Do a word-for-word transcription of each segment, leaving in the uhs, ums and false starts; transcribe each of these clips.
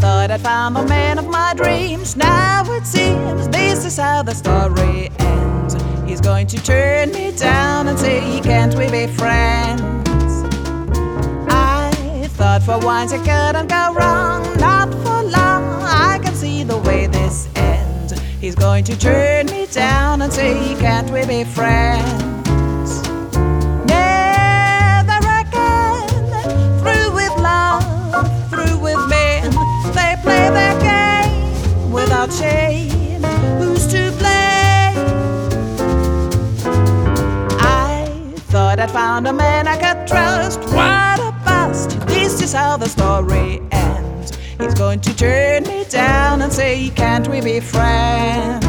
thought I'd found the man of my dreams. Now it seems this is how the story ends. He's going to turn me down and say, can't we be friends? I thought for once it couldn't go wrong. Not for long, I can see the way this ends. He's going to turn me down and say, can't we be friends? Shame, who's to blame? I thought I'd found a man I could trust. What a bust! This is how the story ends. He's going to turn me down and say, can't we be friends?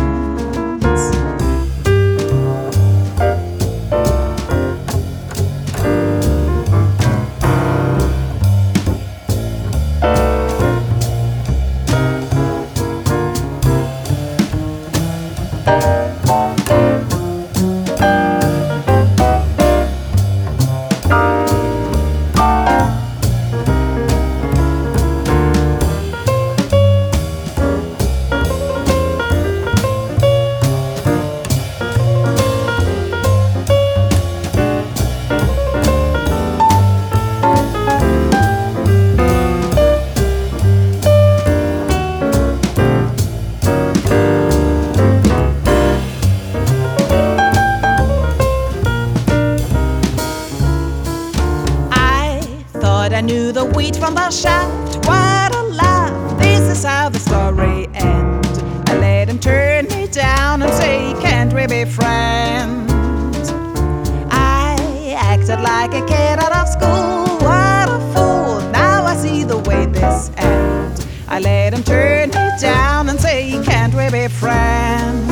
I knew the wheat from the shaft. What a laugh! This is how the story ends. I let him turn me down and say, can't we be friends? I acted like a kid out of school. What a fool! Now I see the way this ends. I let him turn me down and say, can't we be friends?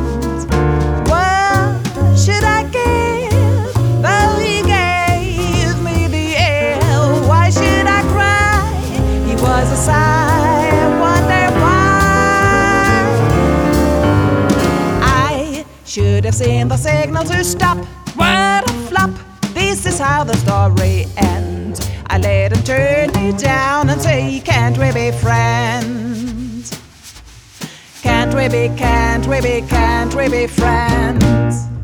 What should I give though he gave me the air? Why should I cry? He was a sigh. I wonder why. I should have seen the signal to stop. What a flop! This is how the story ends. I let him turn me down and say, can't we be friends? Can't we be, can't we be, can't we be friends?